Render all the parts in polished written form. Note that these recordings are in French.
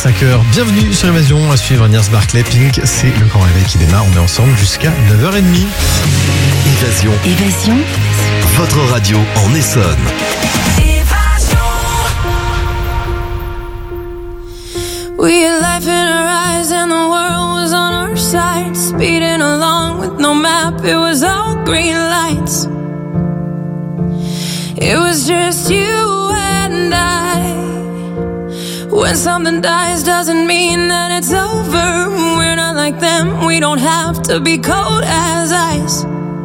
5h. Bienvenue sur Évasion, à suivre Niels Barclay, Pink, c'est le grand réveil qui démarre, on est ensemble jusqu'à 9h30. Évasion. Votre radio en Essonne. We had life in our eyes and the world was on our side. Speeding along with no map, it was all green lights. It was just you and I. When something dies doesn't mean that it's over. We're not like them, we don't have to be cold as ice.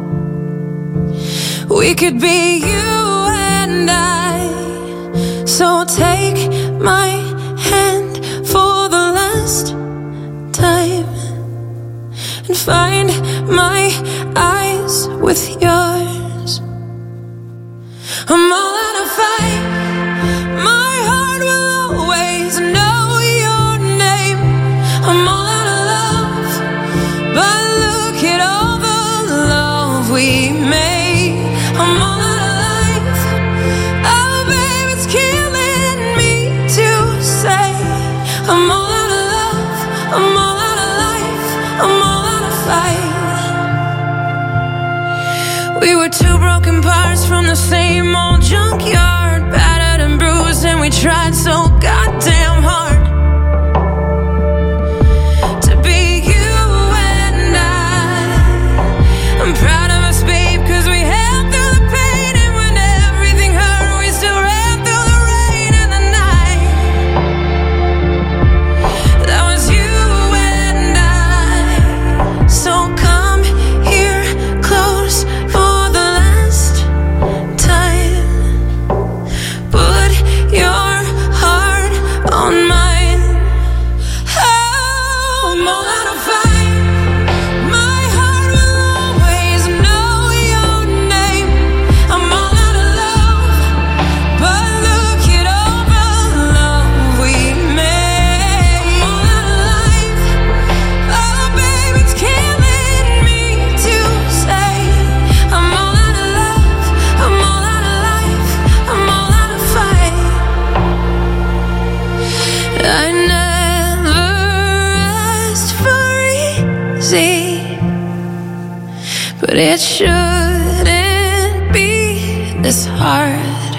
We could be you and I. So take my hand for the last time and find my eyes with yours. I'm all out of fight. My heart will always know your name. I'm all out of love, but look at all the love we made. I'm all out of life. Oh babe, it's killing me to say I'm all out of love, I'm all out of life, I'm all out of fight. We were two broken parts from the same old junkyard, battered and bruised, and we tried so goddamn hard to be you and I'm proud of us, babe, cause we held through the pain, and when everything hurt, we still ran through the rain and the night. That was you and I. So come here close for the last time. Put your heart on mine. Oh, I'm all out of fight. My heart will always know your name. I'm all out of love, but look at all the love we made. I'm all out of life. Oh, babe, it's killing me to say I'm all out of love, I'm all out of life, I'm all out of fight. I never asked for easy, but it shouldn't be this hard.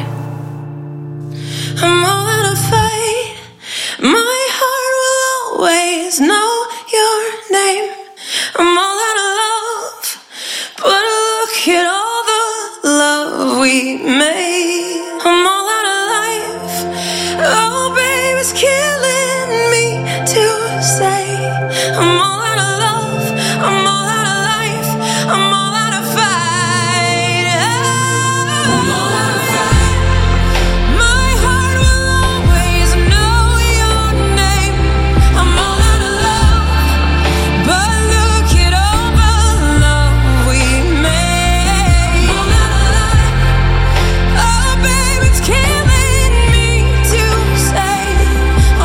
I'm all out of fight. My heart will always know your name. I'm all out of love, but look at all the love we made. I'm all out of life. Oh, babe, it's killing me to say I'm all out of love, I'm all out of life, I'm all out of fight. I'm all out of fight. My heart will always know your name. I'm all out of love, but look at all the love we made. I'm all out of life. Oh, babe, it's killing me to say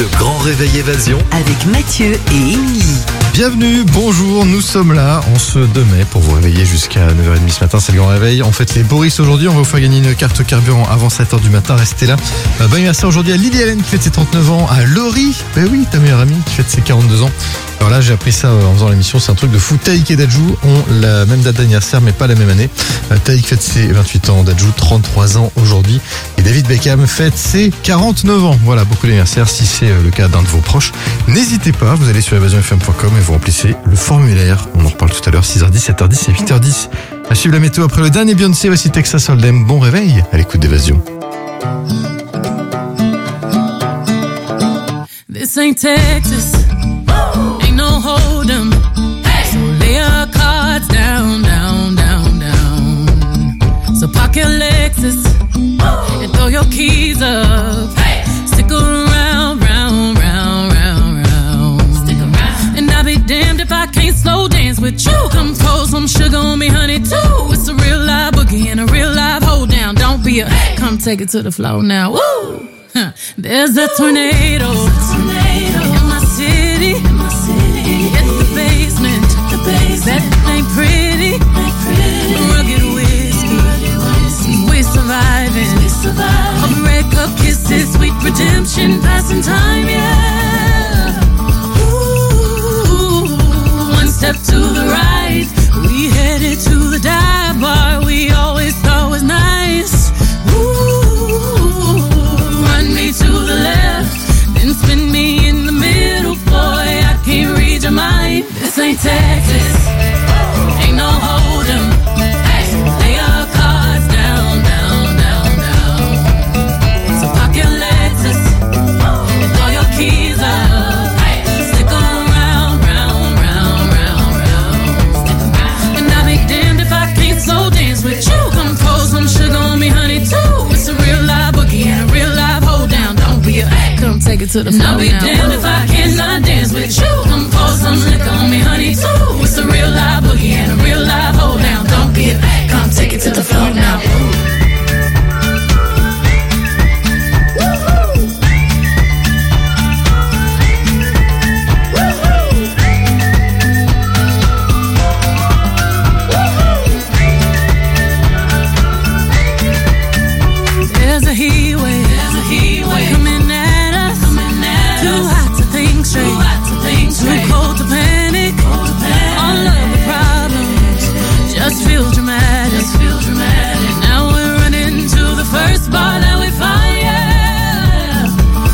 Le grand réveil évasion avec Mathieu et Émilie. Bienvenue, bonjour, nous sommes là en ce 2 mai pour vous réveiller jusqu'à 9h30 ce matin, c'est le grand réveil. On fête les Boris aujourd'hui, on va vous faire gagner une carte carburant avant 7h du matin, restez là. Bon anniversaire aujourd'hui à Lily Allen qui fête ses 39 ans, à Laurie, ben oui, ta meilleure amie qui fête ses 42 ans. Alors là, j'ai appris ça en faisant l'émission, c'est un truc de fou. Taïk et Dadju ont la même date d'anniversaire, mais pas la même année. Taïk fête ses 28 ans, Dadju 33 ans aujourd'hui. Et David Beckham fête ses 49 ans. Voilà, beaucoup d'anniversaires. Si c'est le cas d'un de vos proches, n'hésitez pas, vous allez sur evasionfm.com et vous remplissez le formulaire. On en reparle tout à l'heure, 6h10, 7h10 et 8h10. À suivre la météo après le dernier Beyoncé, voici Texas Hold'em. Bon réveil à l'écoute d'Évasion. This ain't Texas. Ain't no hold'em. So lay your cards down, down, down, down. So park your Lexus and throw your keys up. Stick around, round, round, round, round. Stick around. And I'll be damned if I can't slow dance with you. Come pour some sugar on me, honey, too. It's a real live boogie and a real live hold down. Don't be a come take it to the floor now. Woo! There's a tornado in my city. It's the basement. That ain't pretty. Rugged whiskey. We're surviving. All the red cup kisses, sweet redemption, passing time, yeah. Ooh, one step to the right, we headed to the dive bar we always thought was nice. Ooh, run me to the left, then spin me in the middle, boy, I can't read your mind. This ain't Texas, ain't no hold'em. Lay your cards down, down, down, down. So park your Lexus and throw your keys up. Stick around, round, round, round, round. And I'll be damned if I can't slow dance with you. Come pour some sugar on me, honey, too. It's a real live boogie and a real live hold down. Don't be a come take it to the floor. I'll be damned if I cannot dance with you. Come pour some liquor on me, honey, too. It's a real live boogie and a real live hold down. Don't be a come take it to the floor now. There's a heat wave coming at us. Too hot to think straight, too cold to panic. All of the problems just feel dramatic. Now we're running to the first bar that we find, yeah.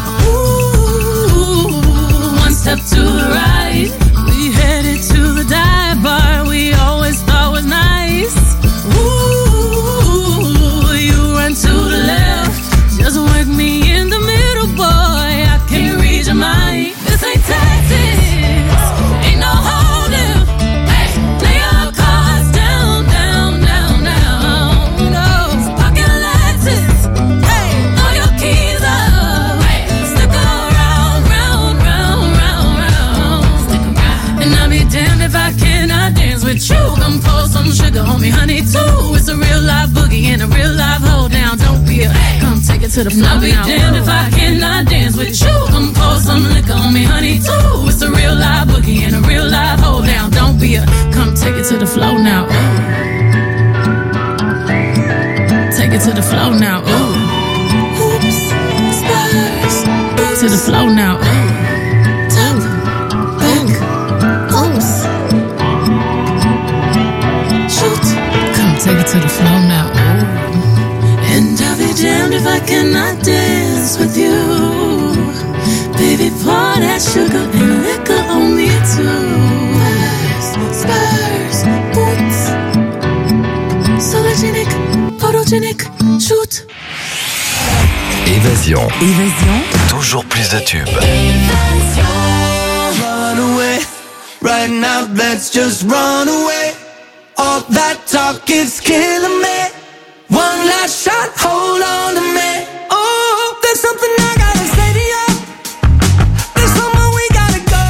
Ooh, one step to the right, we headed to the dive bar we always thought was nice. Ooh, you run to the left, just work me in the middle, boy, I can't read your mind. This ain't Texas, ain't no hold'em. Lay your cards down, down, down, down. No, so park your Lexus, throw your keys up. Stick around, round, round, round, round. And I'll be damned if I cannot dance with you. Come pour some sugar on me, honey, too. It's a real live boogie and a real live hold down. Don't be a come take it to the floor. I'll be damned if I cannot dance with you. Come pour some liquor on me, honey, too. It's a real live boogie and a real live hold down. Don't be a come take it to the floor now. Ooh. Take it to the floor now. Ooh. Oops, spurs. To the floor now. Ooh. Top, back, oops. Shoot. Come take it to the floor now. Ooh. And I'll be damned if I cannot dance with you. Baby, pour that sugar and liquor on me too. Spurs, boots. Sologenic, photogenic, shoot. Évasion. Évasion. Toujours plus de tubes. Run away, right now let's just run away. All that talk is killing me. One last shot, hold on to me. Oh, there's something I gotta say to you. There's somewhere we gotta go.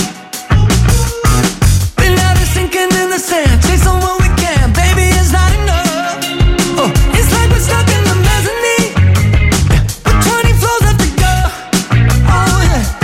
Been out of sinking in the sand, chase on what we can. Baby, it's not enough. Oh, it's like we're stuck in the mezzanine with 20 floors left to go. Oh yeah.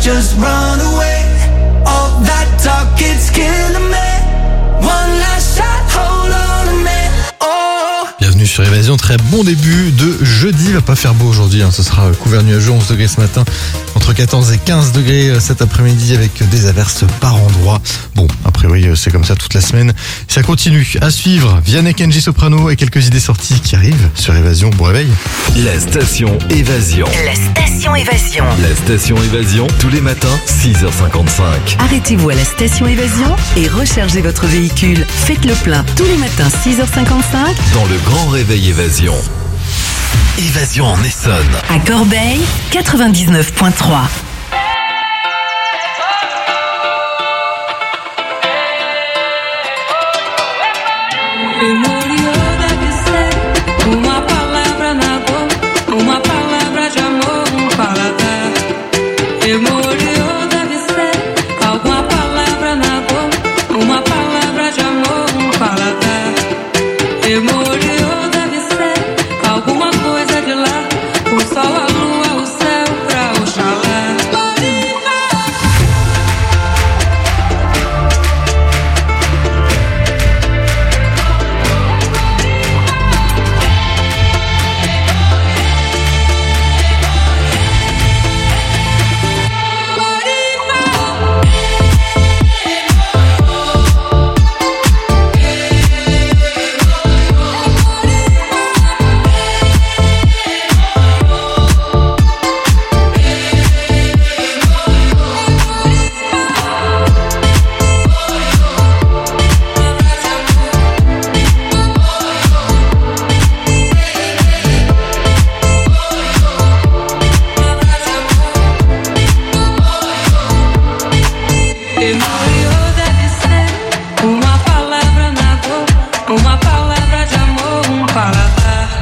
just run away. All that talk, it's killing me. One last shot, hold on a minute. Oh. Bienvenue sur Évasion, très bon début de jeudi. Il va pas faire beau aujourd'hui, hein. Ce sera couvert nuageux, 11 degrés ce matin, entre 14 et 15 degrés cet après-midi avec des averses par endroits. Bon, a priori c'est comme ça toute la semaine. Ça continue à suivre. Vianney, Kenji Soprano et quelques idées sorties qui arrivent sur Évasion. Bon réveil. La station Évasion. La station Évasion. La station Évasion, tous les matins, 6h55. Arrêtez-vous à la station Évasion et rechargez votre véhicule. Faites le plein tous les matins 6h55 Dans le grand réveil Évasion. Évasion en Essonne. à Corbeil 99.3. Demorou deve ser uma palavra na boca, uma palavra de amor, paladar. Demorou deve ser alguma palavra na boca, uma palavra de amor, paladar. Demorou deve ser alguma coisa de lá, o sol, a lua, o céu pra Oxalá. Demorou deve ser uma palavra na boca, uma palavra de amor, paladar.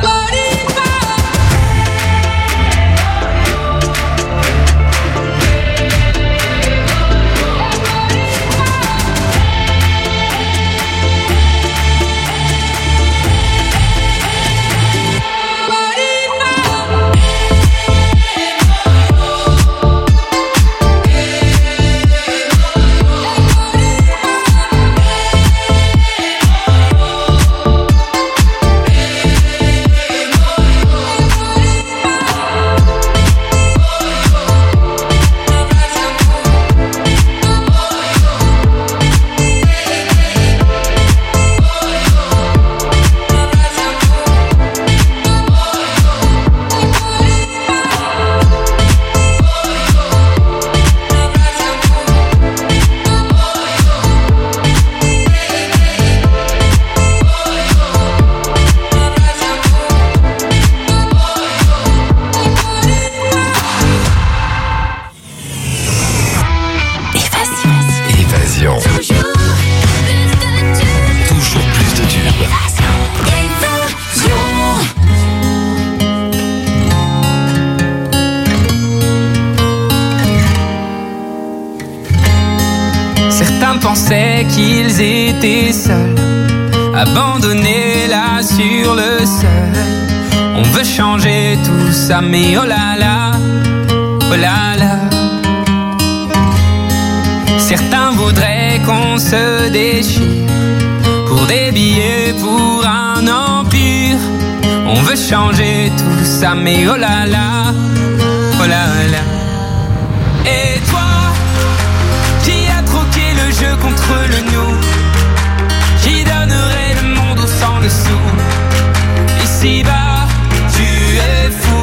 Évasion. Toujours plus de tubes. Certains pensaient qu'ils étaient seuls, abandonnés là sur le seuil. On veut changer tout ça, mais oh là là, oh là là. Certains voudraient qu'on se déchire pour des billets, pour un empire. On veut changer tout ça, mais oh là là, oh là là. Et toi, qui a troqué le jeu contre le nous, qui donnerait le monde au sang dessous. Ici-bas, tu es fou.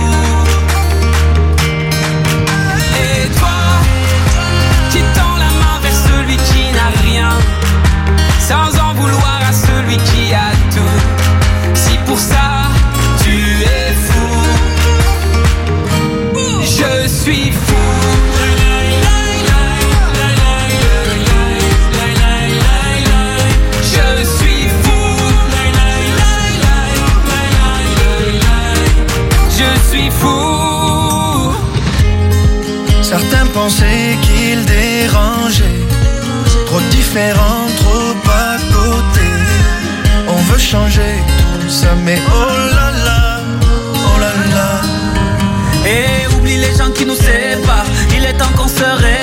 Et toi, qui tend la main vers celui qui n'a rien, sans en vouloir à celui qui a tout. Si pour ça, tu es fou, je suis fou. Certains pensaient qu'ils dérangeaient, trop différents, trop à côté. On veut changer tout ça, mais oh là là, oh là là. Et oublie les gens qui nous séparent, il est temps qu'on se réveille.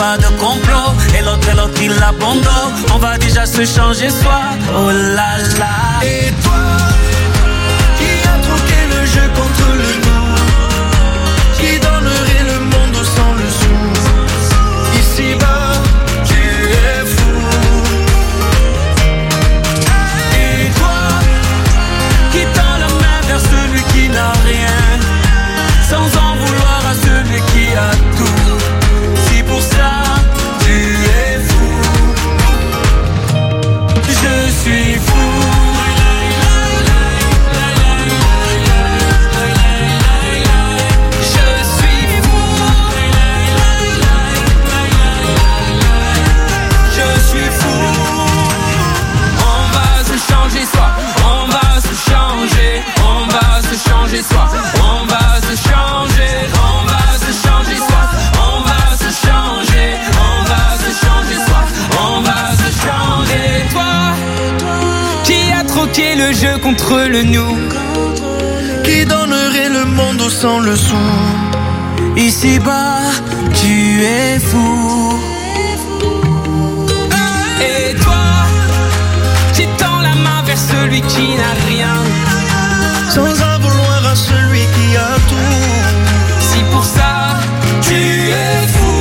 pas de complot. Et l'autre il abandonne. On va déjà se changer soi. Oh là là. Et toi, qui a troqué le jeu contre le nous, qui donnerait le monde sans le sou. Ici-bas, tu es fou. Et toi, qui tend la main vers celui qui n'a rien, sans en vouloir à celui qui a tout. Si pour ça, tu es fou. Je suis fou. Je suis fou. Je suis fou. On va se changer soi. On va se changer. On va se changer soi. On va se changer. On va se changer soi. On va se changer. On va se changer soi. On va se changer. Toi, qui a troqué le jeu contre le nous, qui donnerait le monde sans le sou. Ici-bas, tu es fou. Et toi, qui tend la main vers celui qui n'a rien, sans en vouloir à celui qui a tout. Si pour ça, tu es fou.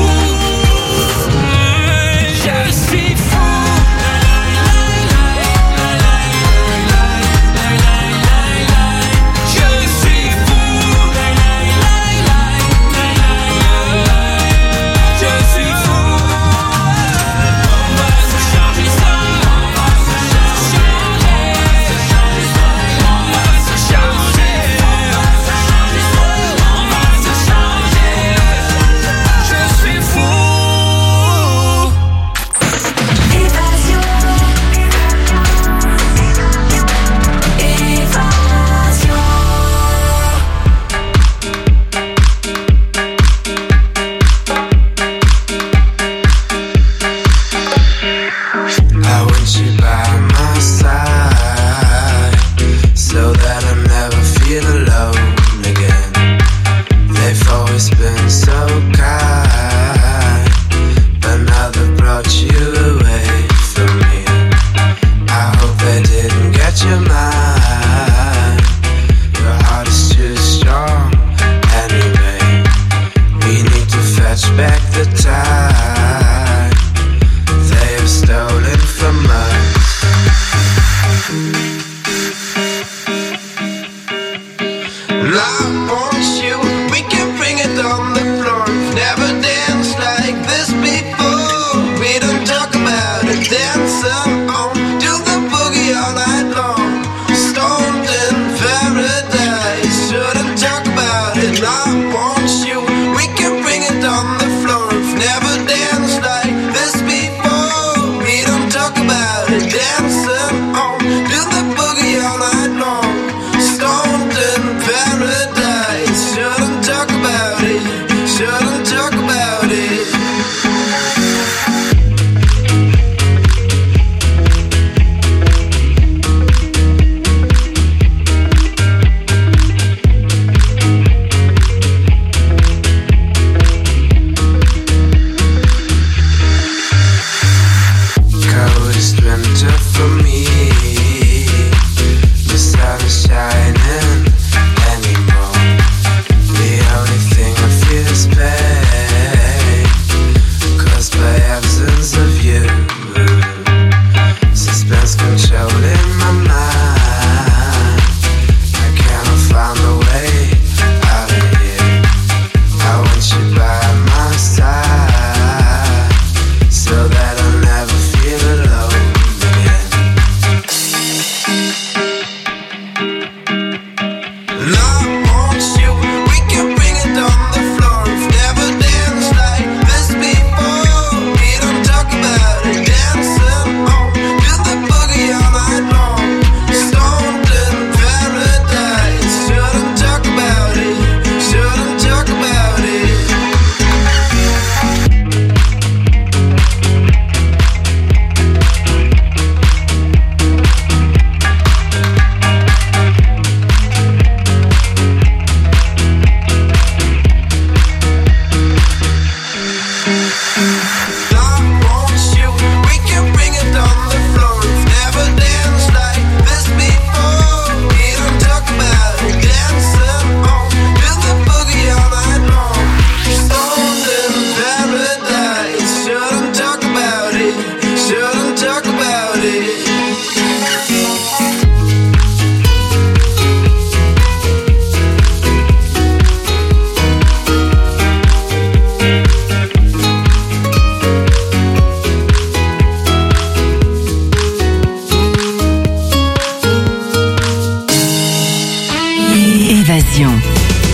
Je suis fou. Je suis fou. Je suis fou. On va se changer ça. On va se changer. On va se changer.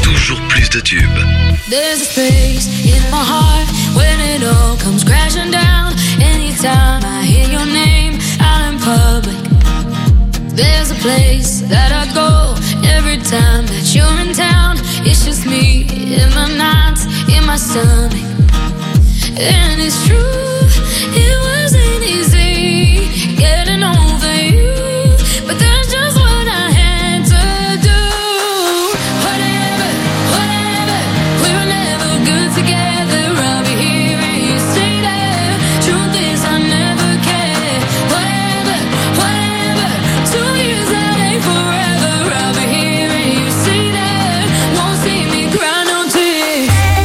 toujours plus de tubes. There's a space in my heart when it all comes crashing down. Anytime I hear your name out in public, there's a place that I go every time that you're in town. It's just me in the nights, in my stomach. And it's true, it wasn't easy getting over you, but that's just what I had to do. Whatever, we were never good together. I'll be here and you say that. Truth is I never cared. Whatever, 2 years that ain't forever. I'll be here and you say that. Won't see me cry no tears.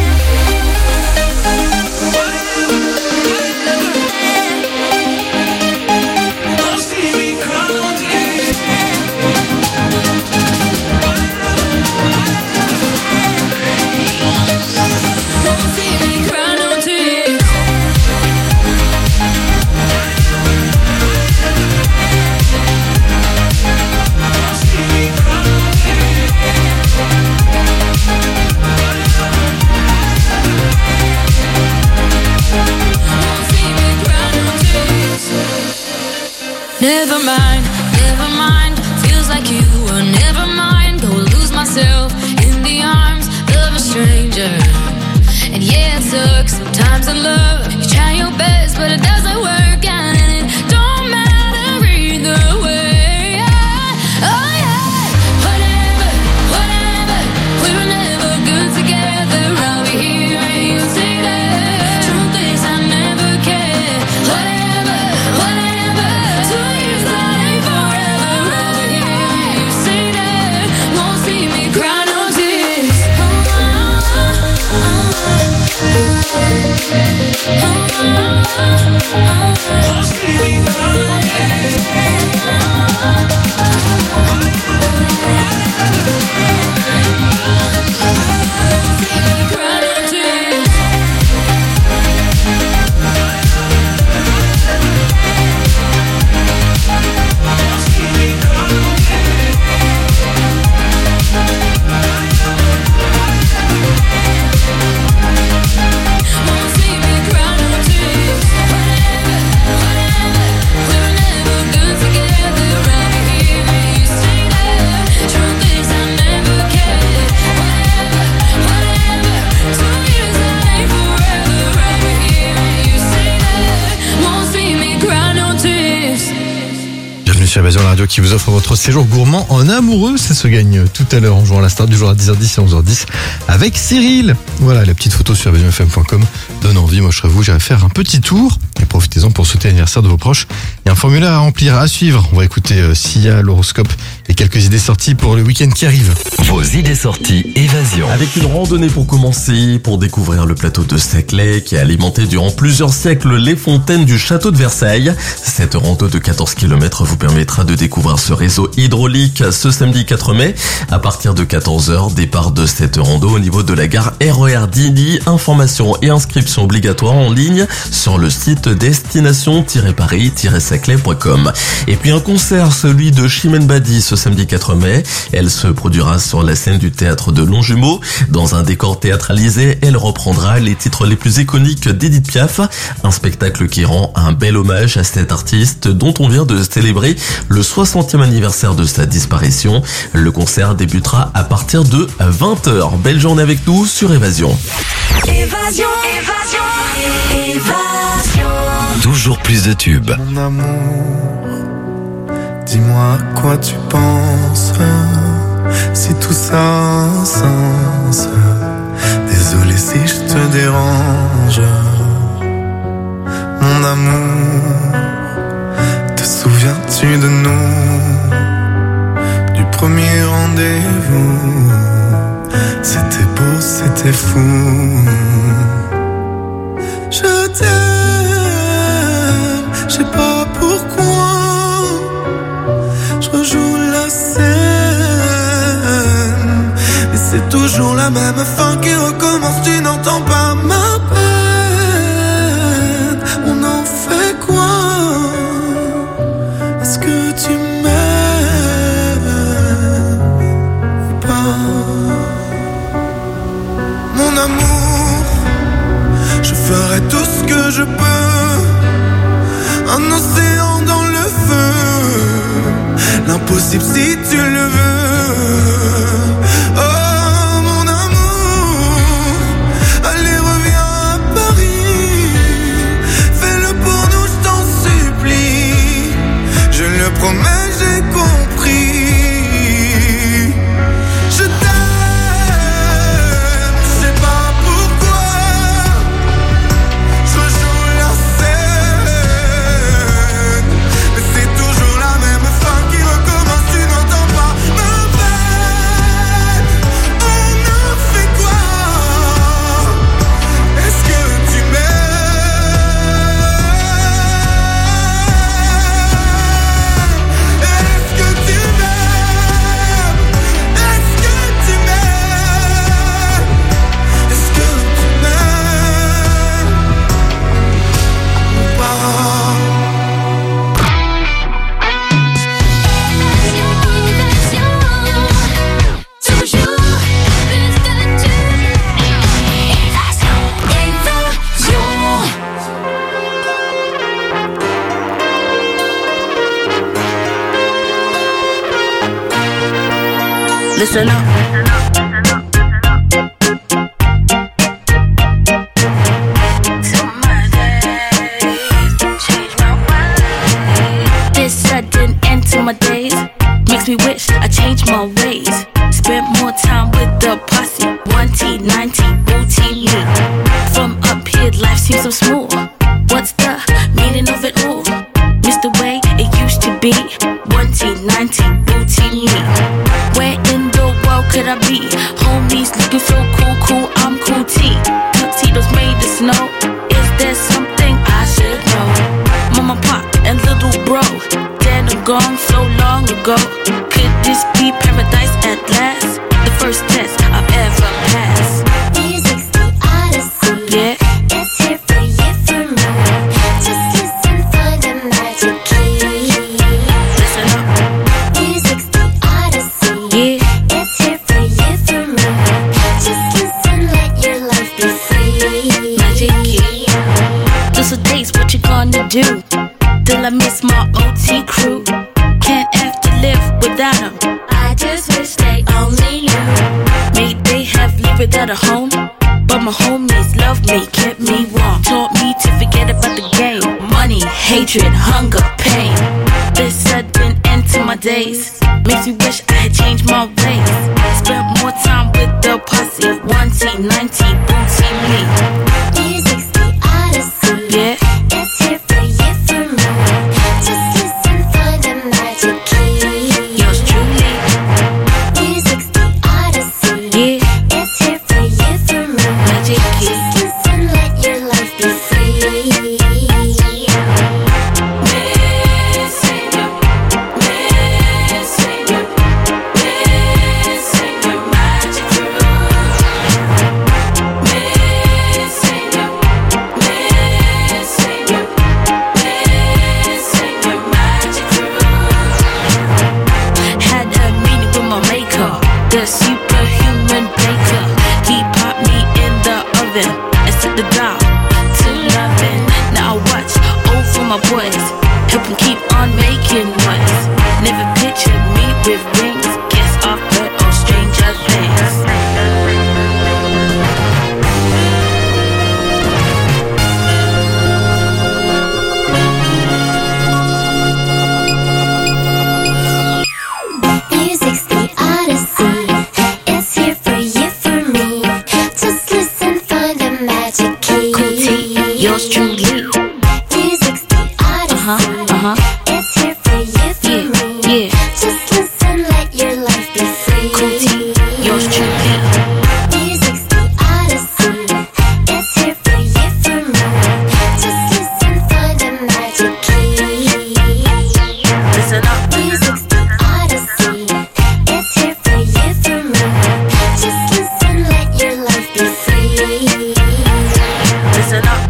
Never mind, feels like you were never mine. Go lose myself in the arms of a stranger. And yeah, it sucks sometimes in love. You try your best, but it doesn't work out. And it don't matter either way. Oh yeah, whatever, we were never good together. I'll be here and you say that. Truth is I never cared. Whatever, 2 years that ain't forever. I'll be here and you say that. Won't see me cry no tears. Sur Évasion, la radio qui vous offre votre séjour gourmand en amoureux. Ça se gagne tout à l'heure en jouant à la start du jour à 10h10 et 11h10 avec Cyril. Voilà, la petite photo sur évasionfm.com donne envie. Moi, je serais vous, j'irai faire un petit tour et profitez-en pour souhaiter l'anniversaire de vos proches. Il y a un formulaire à remplir, à suivre. On va écouter Sia, l'horoscope et quelques idées sorties pour le week-end qui arrive. Vos idées sorties Évasion. Avec une randonnée pour commencer, pour découvrir le plateau de Saclay qui a alimenté durant plusieurs siècles les fontaines du château de Versailles. Cette rando de 14 km vous permettra de découvrir ce réseau hydraulique ce samedi 4 mai. À partir de 14h, départ de cette rando au niveau de la gare RER d'Illy. Informations et inscriptions obligatoires en ligne sur le site destination-paris-saclay.com. Et puis un concert, celui de Chimène Badi ce samedi 4 mai. Elle se produira sur la scène du théâtre de Longjumeau. Dans un décor théâtralisé, elle reprendra les titres les plus iconiques d'Edith Piaf. Un spectacle qui rend un bel hommage à cette artiste dont on vient de célébrer le 60e anniversaire de sa disparition. Le concert débutera à partir de 20h. Belle journée avec nous sur Évasion. Évasion. Toujours plus de tubes. Mon amour, dis-moi à quoi tu penses, si tout ça a un sens. Désolé si je te dérange. Mon amour, te souviens-tu de nous, du premier rendez-vous? C'était beau, c'était fou. Je t'aime, je sais pas pourquoi. Je rejoue la scène, mais c'est toujours la même fin qui recommence. Tu n'entends pas ma peine. On en fait quoi? Est-ce que tu m'aimes ou pas? je peux. Un océan dans le feu, l'impossible si tu le veux. Oh mon amour, allez reviens à Paris. Fais-le pour nous, je t'en supplie. Je le promets, j'ai compris. Je t'aime, je sais pas pourquoi. Je rejoue la scène, mais c'est toujours la même fin qui recommence. Tu n'entends pas ma peine. On a fait quoi? Est-ce que tu m'aimes? Est-ce que tu m'aimes? Est-ce que tu m'aimes? Est-ce que tu m'aimes ou pas? Listen up. This sudden end to my days makes me wish I changed my ways. Spent more time with the posse. 1T, 9T, booty me. From up here, life seems so smooth. What's the meaning of it all? Miss the way it used to be. 1T, 9T, booty me. Where in the world could I be? Homies looking so cool, I'm cool T. Tuxedos made of snow. Is there something I should know? Mama, pop, and little bro, dead and gone so long ago. Could this be paradise at last? The first test I've ever passed. Music's the odyssey. Yeah. It's here for you, for me. Just listen for the magic key. Listen up. Music's the odyssey. Yeah. It's here for you, for me. Just listen, let your life be free. Magic key. Those are days, what you gonna do? Till I miss my OT crew. Can't have to live without them. I just wish they only knew. May they have lived without a home, but my homies loved me, kept me warm. Taught me to forget about the game. Money, hatred, hunger, pain. This sudden end to my days makes me wish I had changed my ways. Spent more time with the posse. 1T, 9T, booty me. Music's the odyssey. Yeah. It's here for you, for me. Just listen for the magic key. Yours truly. Music's the odyssey. Yeah. It's here for you, for me. Magic key. Just listen, let your life be free. Missing you, missing you, missing your magic crew. Missing you, missing you, missing your magic crew. Had a meeting with my maker, the superhuman baker. He popped me in the oven and set the dial to loving. Now I watch over my boys, help them keep on making noise. Never pictured me with rings, guess I've heard all stranger things. Music's the odyssey. It's here for you, for me. Just listen for the magic key. Cool T, yours truly. Music's the odyssey. It's here for you, for me. Yeah. Just listen, let your life be free. Cool T, yours truly. Music's the odyssey. It's here for you, for me. Just listen for the magic key. Listen up. Music's the odyssey. It's here for you, for me. Just listen, let your life be free. Listen up.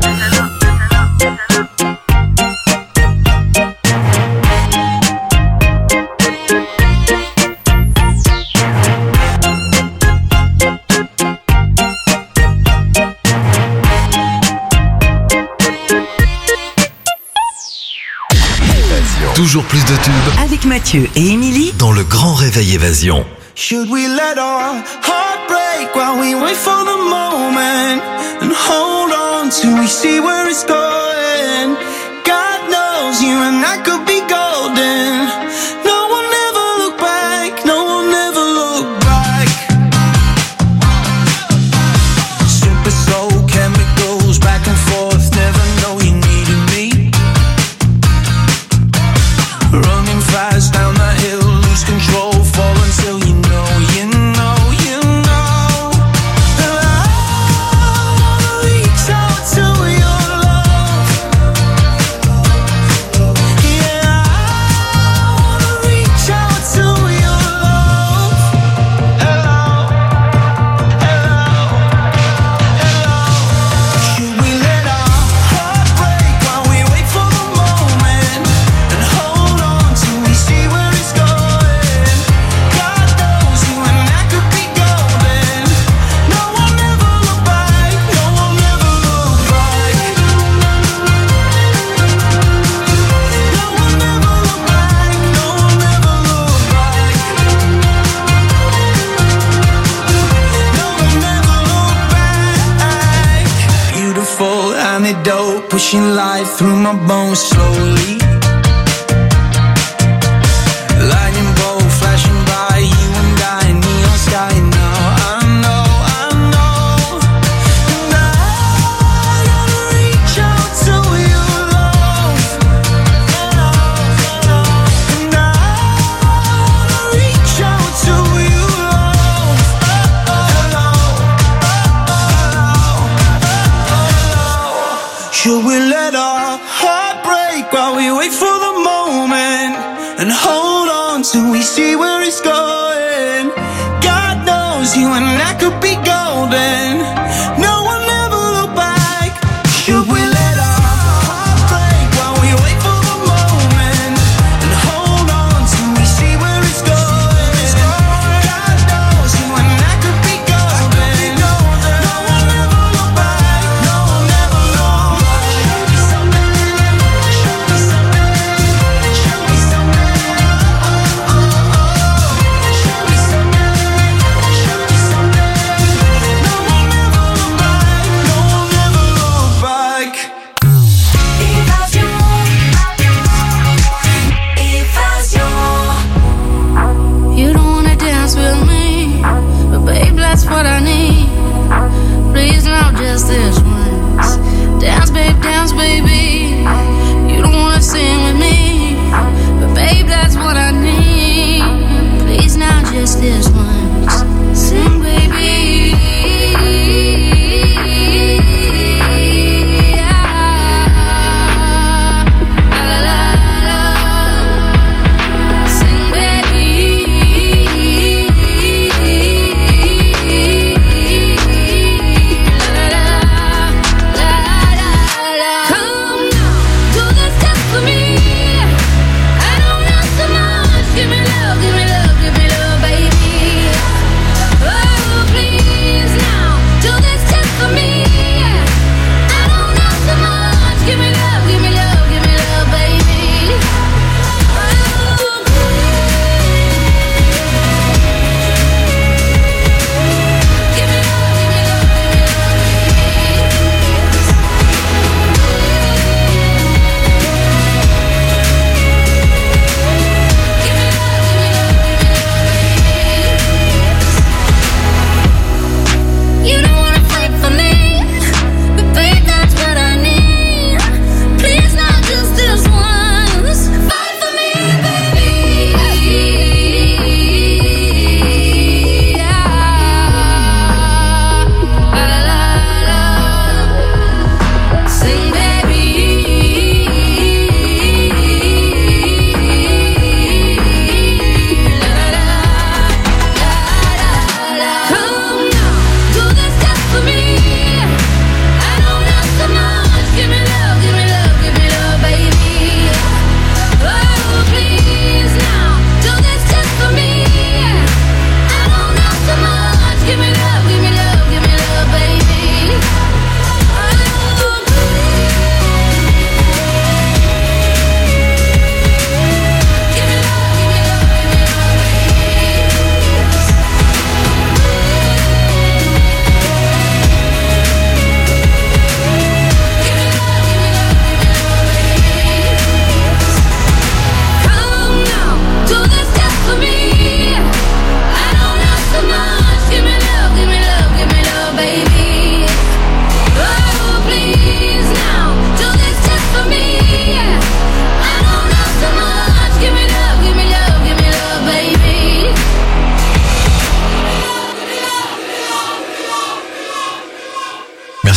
toujours plus de tubes Avec Mathieu et Émilie, dans le Grand Réveil Évasion. Should we let our heart break while we wait for the moment and hold on till we see where it's going? God knows you and I could be golden. No one ever look back, no one ever look back. Super soul chemicals back and forth, never know you needed me. Running fast down that hill, lose control, fall until you know. Antidote, pushing life through my bones slowly. Lightning bolt flashing by, you and I, neon sky now. I know. And I gotta reach out to your love. And I gotta reach out to your love. Should we let our heart break while we wait for the moment and hold on till we see where it's going? God knows you and I could be golden. No one ever look back. Should we let our heart break while we wait for the moment and hold on till we see where it's going? God knows you and I could be golden. No one ever look back. No one ever look back. Show me something.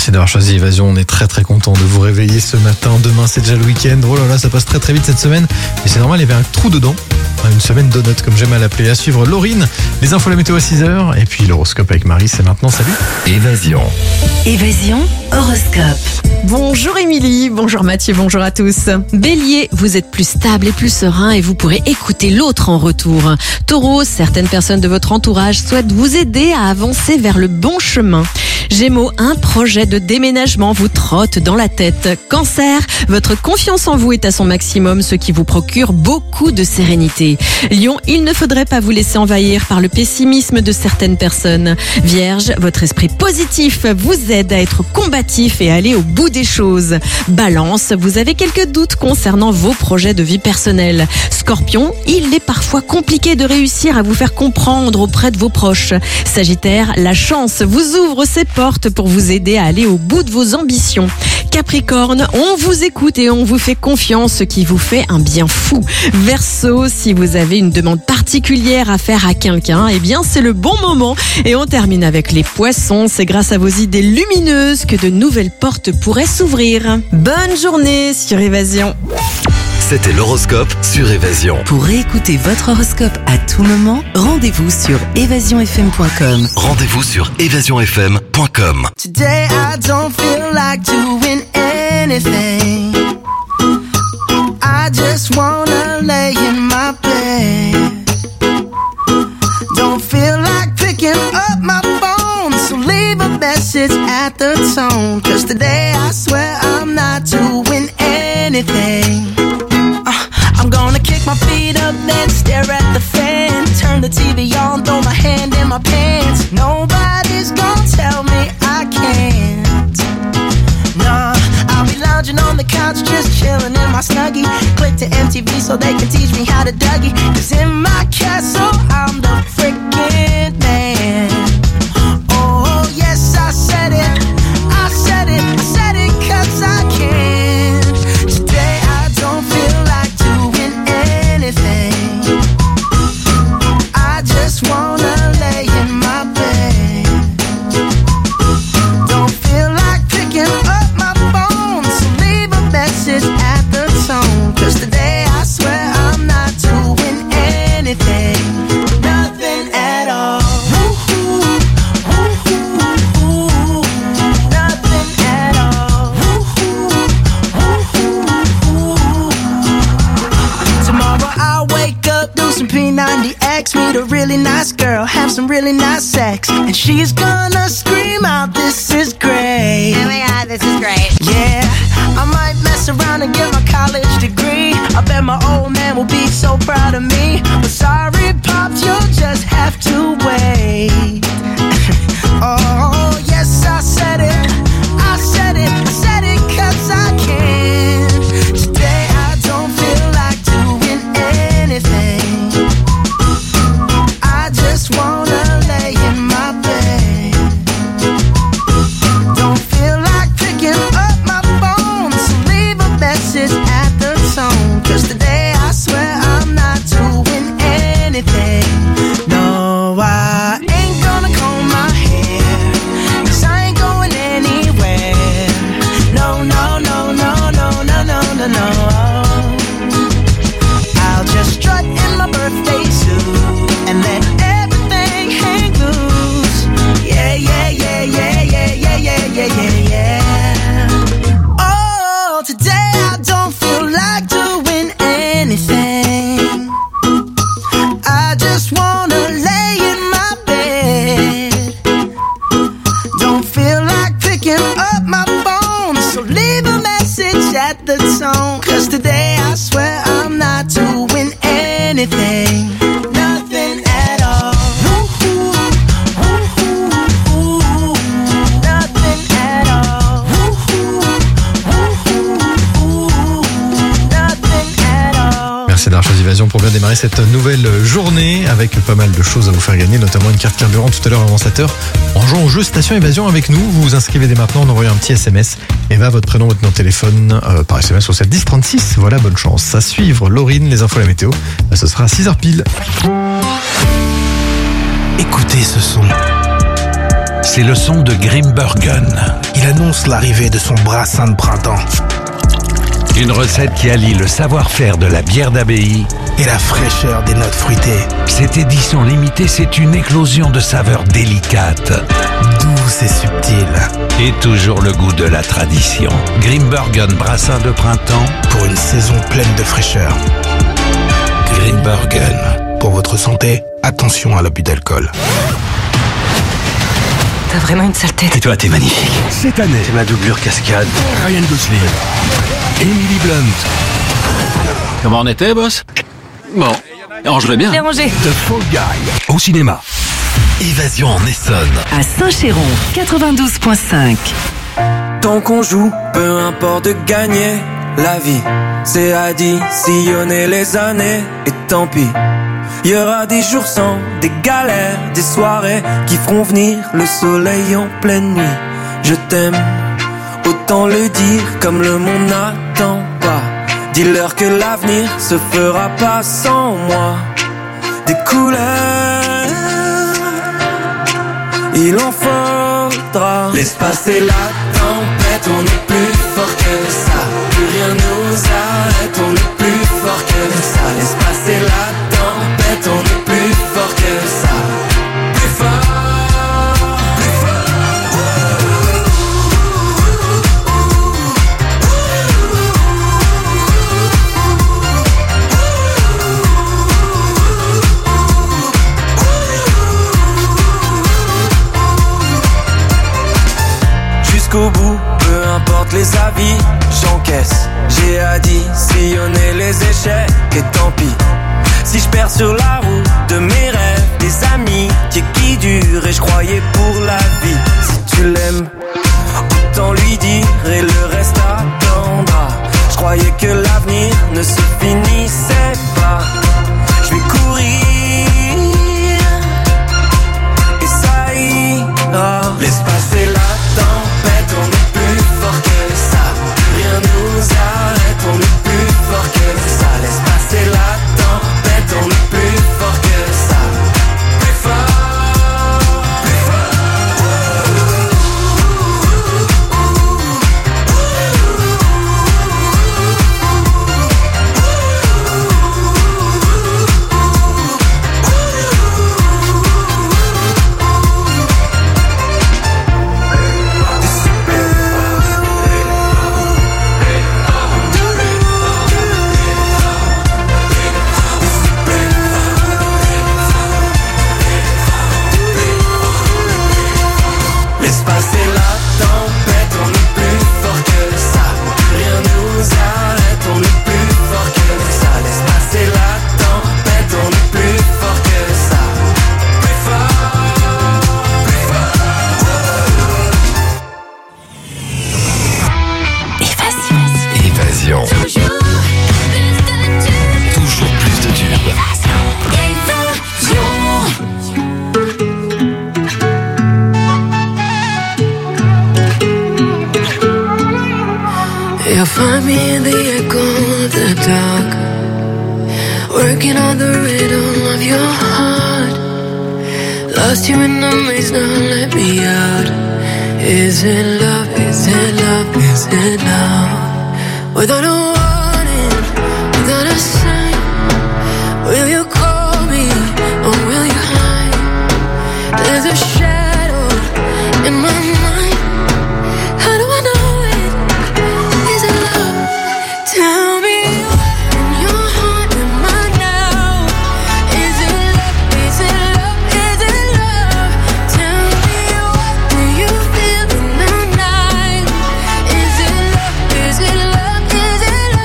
Merci d'avoir choisi Évasion. On est très très content de vous réveiller ce matin. Demain, c'est déjà le week-end. Oh là là, ça passe très très vite cette semaine. Et c'est normal, il y avait un trou dedans. Une semaine donut, comme j'aime à l'appeler. À suivre Laurine, les infos, la météo à 6h. Et puis l'horoscope avec Marie, c'est maintenant. Salut. Évasion. Évasion, horoscope. Bonjour Émilie, bonjour Mathieu, bonjour à tous. Bélier, vous êtes plus stable et plus serein et vous pourrez écouter l'autre en retour. Taureau, certaines personnes de votre entourage souhaitent vous aider à avancer vers le bon chemin. Gémeaux, un projet de déménagement vous trotte dans la tête. Cancer, votre confiance en vous est à son maximum, ce qui vous procure beaucoup de sérénité. Lion, il ne faudrait pas vous laisser envahir par le pessimisme de certaines personnes. Vierge, votre esprit positif vous aide à être combatif et à aller au bout des choses. Balance, vous avez quelques doutes concernant vos projets de vie personnelle. Scorpion, il est parfois compliqué de réussir à vous faire comprendre auprès de vos proches. Sagittaire, la chance vous ouvre ses portes pour vous aider à aller au bout de vos ambitions. Capricorne, on vous écoute et on vous fait confiance, ce qui vous fait un bien fou. Verseau, si vous avez une demande particulière à faire à quelqu'un, eh bien c'est le bon moment. Et on termine avec les poissons. C'est grâce à vos idées lumineuses que de nouvelles portes pourraient s'ouvrir. Bonne journée sur Évasion. C'était l'horoscope sur Évasion. Pour réécouter votre horoscope à tout moment, rendez-vous sur évasionfm.com. Rendez-vous sur évasionfm.com. Today I don't feel like doing anything. I just wanna lay in my bed. Don't feel like picking up my phone, so leave a message at the tone. 'Cause today I swear I'm not doing anything. I'm gonna kick my feet up, then stare at the fan. Turn the TV on, throw my hand in my pants. Nobody's gonna tell me I can't. Nah, I'll be lounging on the couch, just chilling in my Snuggie. Click to MTV so they can teach me how to Dougie. 'Cause in my castle, I'm the freaking man. Oh, yes, I said it. I said it. I said it 'cause I can. Today I don't feel like doing anything. I just wanna lay in my bed. Don't feel like picking up my phone, so leave a message at the tone. 'Cause today I swear I'm not doing anything. Nothing at all. Nothing at all. Tomorrow I'll wake up, do some P90X, meet a really nice girl, have some really nice sex, and she's gonna scream out, "This is great." Oh my God, this is great. Yeah, I might mess around and get my college degree. I bet my old man will be so proud of me. But sorry, Pops, you'll just have to wait. Oh, yes, I said it. I said it. I said it 'cause I can. Today I don't feel like doing anything. I just wanna lay in my bed. Don't feel like picking up my phone, so leave a message at the tone. 'Cause today I swear I'm not doing anything. No, I ain't gonna comb my hair, 'cause I ain't going anywhere. No, no, no, no, no, no, no, no, no. I'll just strut in my birthday suit and let everything hang loose. Yeah, yeah, yeah, yeah, yeah, yeah, yeah, yeah, yeah, yeah. Oh, today I don't feel like doing anything. I just wanna lay in my bed. Don't feel like picking up my phone, so leave a message at the tone. 'Cause today I swear I'm not doing anything. Nothing at all. Nothing at all. Nothing at all. Merci d'avoir choisi Évasion pour bien démarrer cette nouvelle journée avec pas mal de choses à vous faire gagner, notamment une carte carburant tout à l'heure avant 7h. En jouant au jeu Station Évasion avec nous, vous vous inscrivez dès maintenant en envoyant un petit SMS. Et va votre prénom, votre numéro de téléphone par SMS au 7 10 36. Voilà, bonne chance. À suivre, Laurine, les infos, la météo. Ce sera à 6h pile. Écoutez ce son. c'est le son de Grimbergen. Il annonce l'arrivée de son brassin de printemps. Une recette qui allie le savoir-faire de la bière d'abbaye et la fraîcheur des notes fruitées. Cette édition limitée, c'est une éclosion de saveurs délicates, douces et subtiles. Et toujours le goût de la tradition. Grimbergen brassin de printemps pour une saison pleine de fraîcheur. Grimbergen. Pour votre santé, attention à l'abus d'alcool. T'as vraiment une sale tête. Et toi, t'es magnifique. Cette année, c'est ma doublure cascade. Ryan Gosling, Emily Blunt. Comment on était, boss? Bon, range-le bien. Bien rangé. The Fall Guy, au cinéma. Évasion en Essonne. À Saint-Chéron, 92.5. Tant qu'on joue, peu importe de gagner. La vie, c'est additionner les années. Et tant pis, y aura des jours sans, des galères, des soirées qui feront venir le soleil en pleine nuit. Je t'aime, autant le dire comme le monde n'attend pas. Dis-leur que l'avenir se fera pas sans moi. Des couleurs, il en faudra. Laisse passer la tempête, on est plus fort que ça. Plus rien nous arrête, on est plus fort que ça. Laisse passer la tempête, on est plus fort que ça. Plus fort, plus jusqu'au bout, peu importe les avis, j'encaisse. J'ai additionné les échecs et tant pis. Si je perds sur la route de mes rêves, des amis qui durent et je croyais pour la vie. Si tu l'aimes, autant lui dire et le reste attendra. Je croyais que l'avenir ne se finissait pas. Je vais courir et ça ira. Laisse passer la tempête, on est plus fort que ça. Rien nous arrête, on est plus fort que ça. Laisse passer la tempête, on est plus fort que ça. Plus fort, plus fort. Laisse passer la tempête, on est plus fort que ça. Rien nous arrête, on est plus fort que ça. Laisse passer la tempête, on est plus fort que ça. Plus fort, plus Évasion. fort. Toujours plus de tubes. You'll find me in the echo of the dark, working on the rhythm of your heart. Lost you in the maze, now let me out. Is it love, is it love, is it love? Without a warning, without a sign, will you call me or will you hide? There's a shadow in my mind. How do I know it? Is it love? Tell me what's in your heart and mine now. Is it love? Is it love? Is it love? Tell me what do you feel in the night? Is it love? Is it love? Is it love?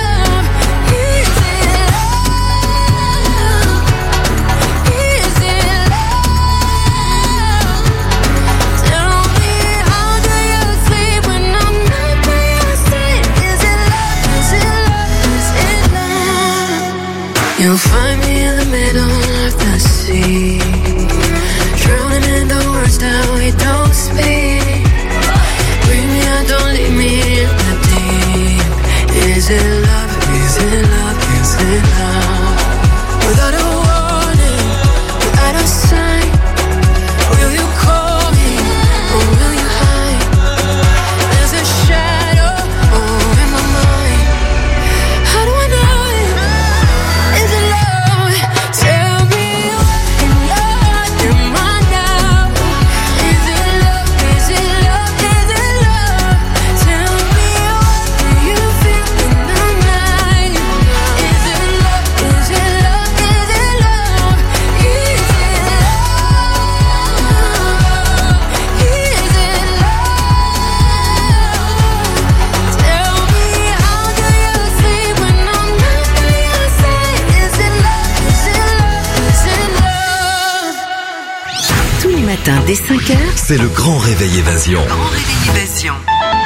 C'est le Grand Réveil Évasion. Grand Réveil Évasion.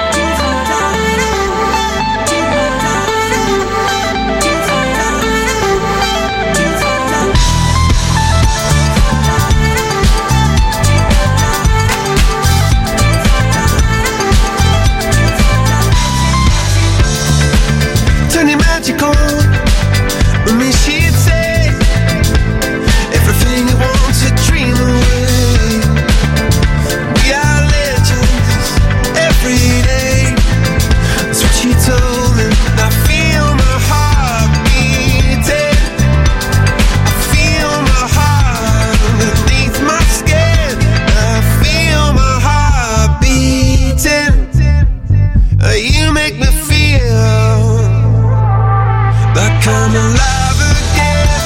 Turn it magical. With me she'd say everything you want to dream away. We are legends every day. That's what she told me. I feel my heart beating. I feel my heart underneath my skin. I feel my heart beating. You make me feel like I'm alive again.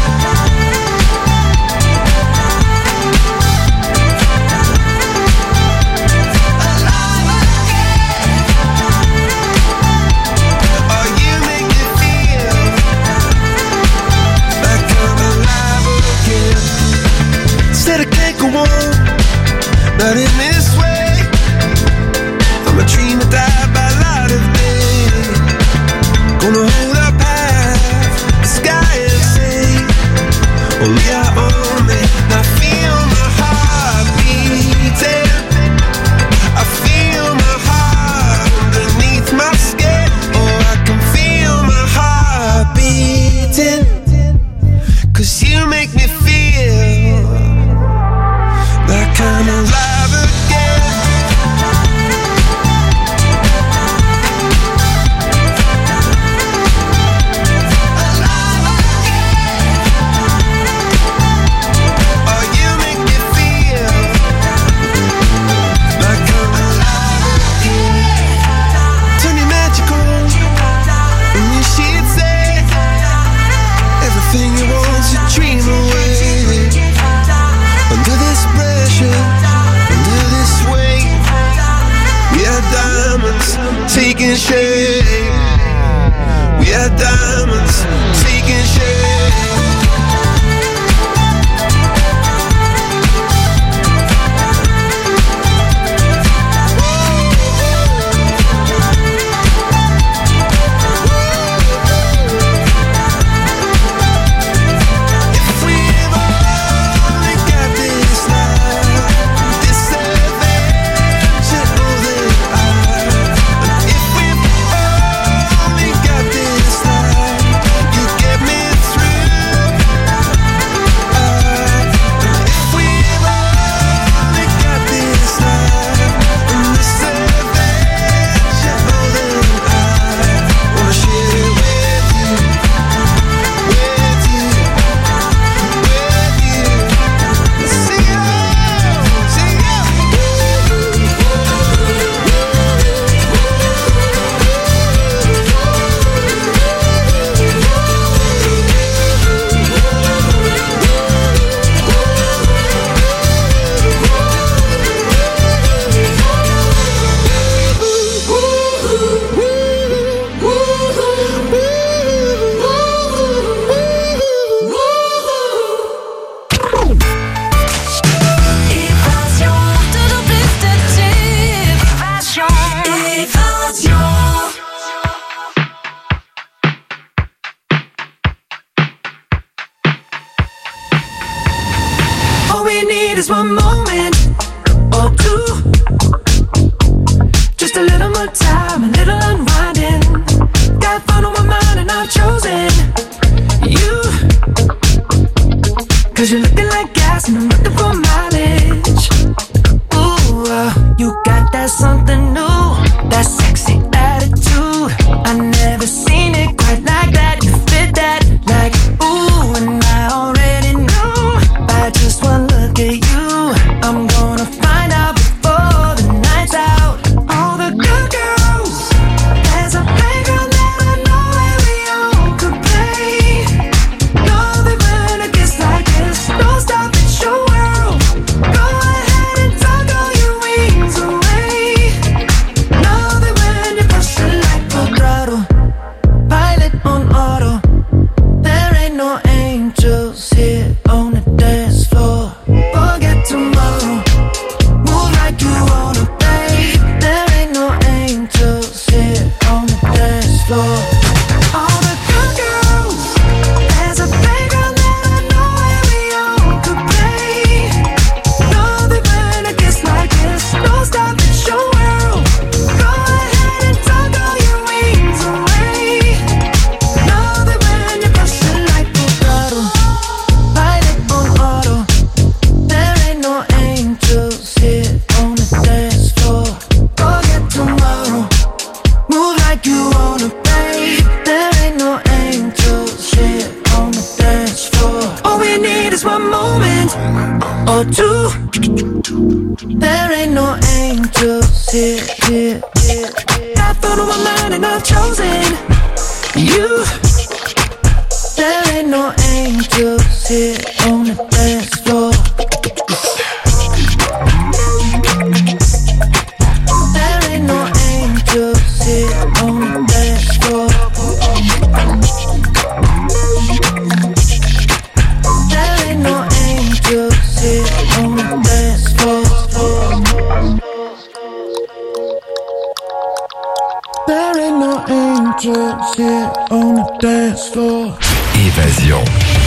Alive again. Oh, you make me feel like I'm alive again. Said I can't go on, not in this way. I'm a dream that died by light of day. Gonna hold up the sky and say, only I own it. I feel my heart beating. I feel my heart underneath my skin. Oh, I can feel my heart beating. 'Cause you make me feel like I'm alive again. Taking shape, we are diamonds taking shape. If we've only got this life, this adventure, oh, then all we need is one moment or two. Just a little more time, a little unwinding. Got fun on my mind and I've chosen you. 'Cause you're looking like gas and I'm looking for mileage. Ooh, you got that something new, that sexy attitude. I never seen it quite like that. You fit that like ooh, and I already know by just one look at you. I'm gonna find out before the night's out. All the good girls, there's a playground that I know where we all could play. Love it when it gets like this. Don't stop, it's your world. here. I thought on my mind and I've chosen you. There ain't no angels here on the dance floor. There ain't no angels here on the dance floor. There ain't no angels here on the dance floor. There ain't no angels here on the dance floor. Évasion.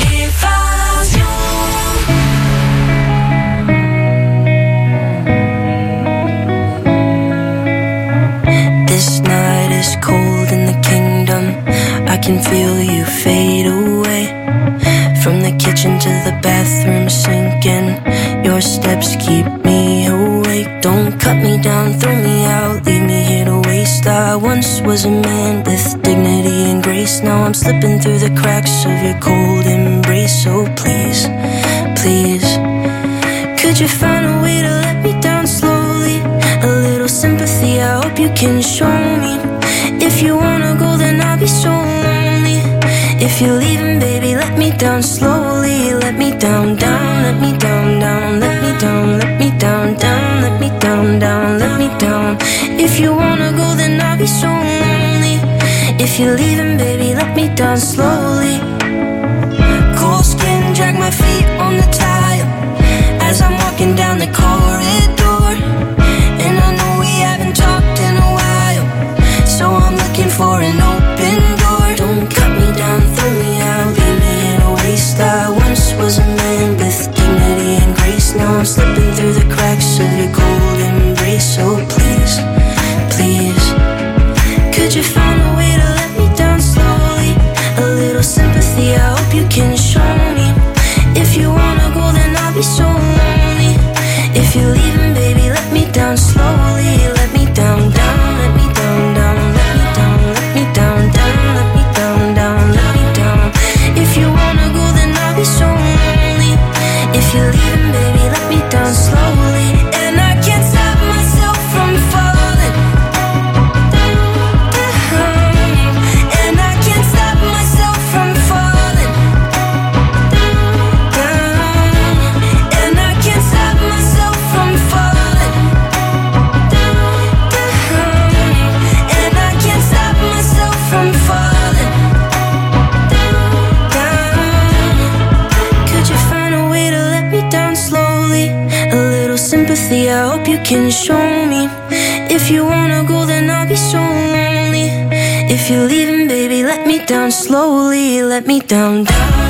This night is cold in the kingdom. I can feel you fade away. From the kitchen to the bathroom sinking. Your steps keep me awake. Don't cut me down, throw me out, leave me here to waste. I once was a man with dignity and grace. Now I'm slipping through the cracks of your cold embrace. So please, please, could you find a way to let me down slowly? A little sympathy, I hope you can show me. If you wanna go, then I'll be so lonely. If you're leaving, baby, let me down slowly. Let me down, down, let me down, down, let me down, let me down, down, let me down, down, let me down. If you wanna go, then I'll be so lonely. If you're leaving, baby, let me down slowly. Cold skin, drag my feet on the tile as I'm walking down the corridor. And I know we haven't talked in a while, so I'm looking for an open door. Don't cut me down, throw me out, leave me in a waste. I once was a man with dignity and grace. Now I'm slipping through the cracks of your cold embrace. So please, please, could you find a way to let me down slowly? A little sympathy, I hope you can show me. If you wanna go, then I'll be so lonely. If you're leaving, baby, let me down slowly. Let me down, down, let me down, down, let me down, let me down, down, let me down, down, let me down. If you wanna go, then I'll be so lonely. If you're leaving, baby, let me down slowly. And I can't stop myself from falling down. And I can't stop myself from falling down. And I can't stop myself from falling down. And I can't stop myself from falling down. Could you find a way to let me down slowly? A little sympathy, I hope you can show me. If you wanna go, then I'll be so lonely. If you're leaving, baby, let me down slowly. Let me down, down.